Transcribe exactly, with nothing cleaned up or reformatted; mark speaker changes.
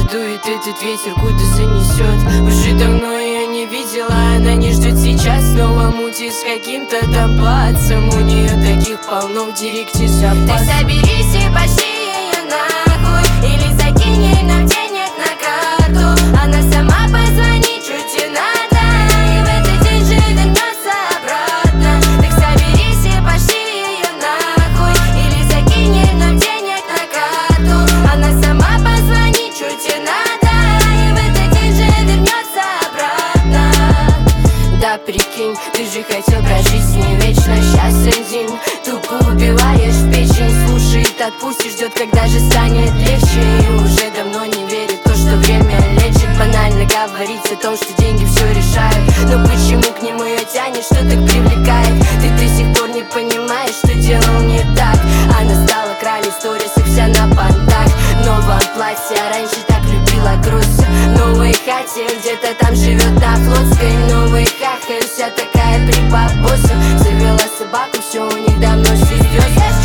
Speaker 1: дует этот ветер, куда занесет. Уже давно ее не видела, она не ждет сейчас снова мути с каким-то там пацом. У нее таких полно в директе запас.
Speaker 2: Ты соберись и пошли ее нахуй, или закинь ей нам денег на карту. Она сама позвонит, чуть и надо, и в этот день же вернется обратно. Так соберись и пошли ее нахуй, или закинь ей нам денег на карту. Она сама позвонит, чуть и надо, и в этот день же вернется обратно.
Speaker 1: Да прикинь, ты же хотел прожить с ней вечно, сейчас один. Тупо убиваешь в печень, слушает, отпустишь, ждет, когда же станет легче. И уже давно не верит в то, что время лечит. Банально говорится о том, что деньги все решают. Но почему к нему ее тянет, что так привлекает? Ты до сих пор не понимаешь, что делал не так. Она стала кралей сторисов, вся на понтах. В новом платье, а раньше так любила кроссы. В новой хате, где-то там живет на Флотской. Новый хахаль, вся такая при бабосе. Завела собаку, все у них давно серьезно.